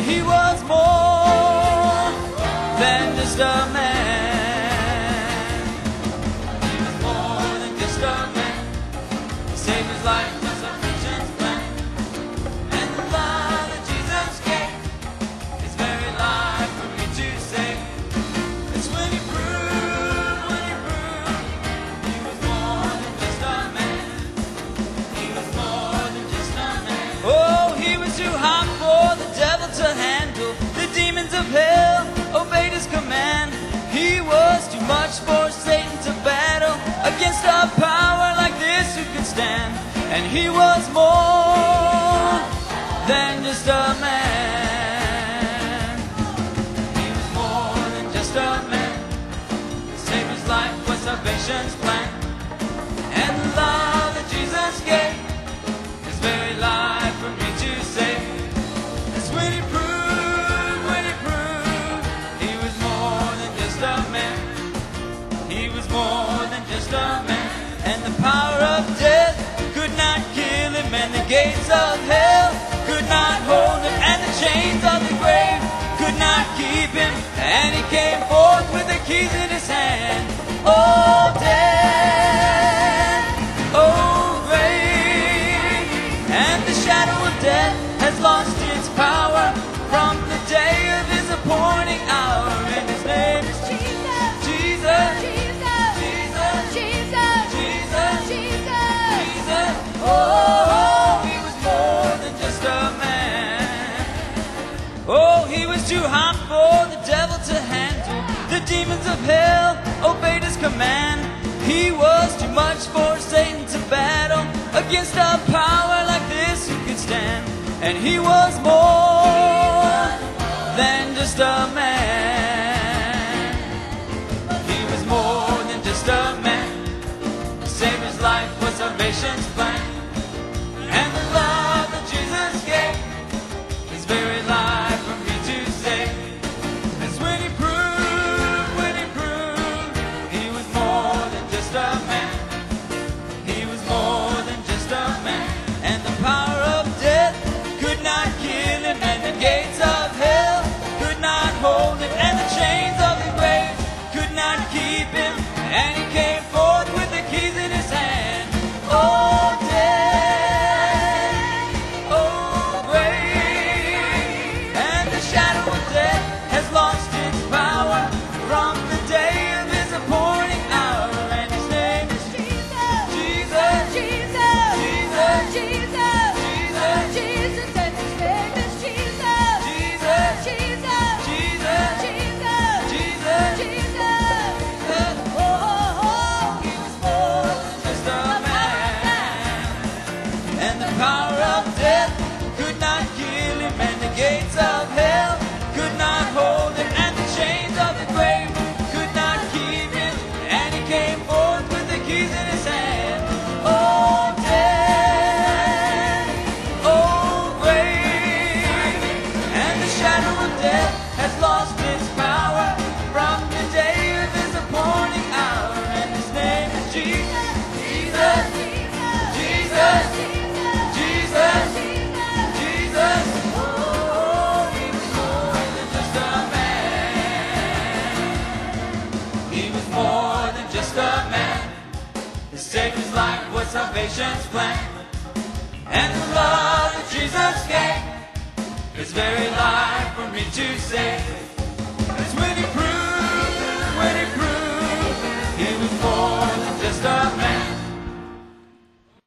he was more than just a man. He was more than just a man. He saved his life with salvation's plan. And the love that Jesus gave, his very life for me to save. It's when he proved, he was more than just a man. He was more than just a man. Oh, he was too hot for the devil to handle. The demons of hell obeyed his command. He was too much for Satan to battle. Against a power like this, who could stand? And he was more than just a man. He was more than just a man. To save his life was salvation's plan. And the love that Jesus gave, his very life for me to save. That's when he proved, he was more than just a man. He was more than just a man. And the power of death could not kill him, and the gates of hell could not hold him, and the chains of the grave could not keep him. And he came forth with the keys in his hand. Oh, death, oh, grave, and the shadow of death has lost its power from the day of his appointing hour. And his name is Jesus, Jesus, Jesus, Jesus, Jesus, Jesus, Jesus. Oh, he was more than just a man. Oh, he was too hot for the devil to handle. The demons of hell obeyed his command. He was too much for Satan to battle. Against a power like this, who could stand? And he was more than just a man. He was more than just a man. To save his life was salvation's plan. And the love that Jesus gave, his very life for me to save. That's when he proved, he was more than just a man. He was more than just a man. And the power of death could not kill him, and the gates of hell could not hold him, and the chains of the grave could not keep him. And he came forth with the keys in his hand. Oh, death, oh, grave, and the shadow of death has lost its power from the day of his appointing hour. And his name is Jesus, Jesus, Jesus, Jesus, Jesus, Jesus, Jesus, and his name is Jesus, Jesus, Jesus, Jesus, Jesus, Jesus, Jesus. Oh, he was more than just a man. And the power of death could not kill him, and the gates of hell could not hold him, and the chains of the grave could not keep him. And he came forth with the keys in his hand. Oh, death, oh, grave, and the shadow of death has lost its power from the day of his appointing hour. And his name is Jesus, Jesus, Jesus, Jesus, Jesus. Oh, he was more than just a man. He was more than just a man. To save his life was salvation's plan. And the love that Jesus gave, his very life for me to save.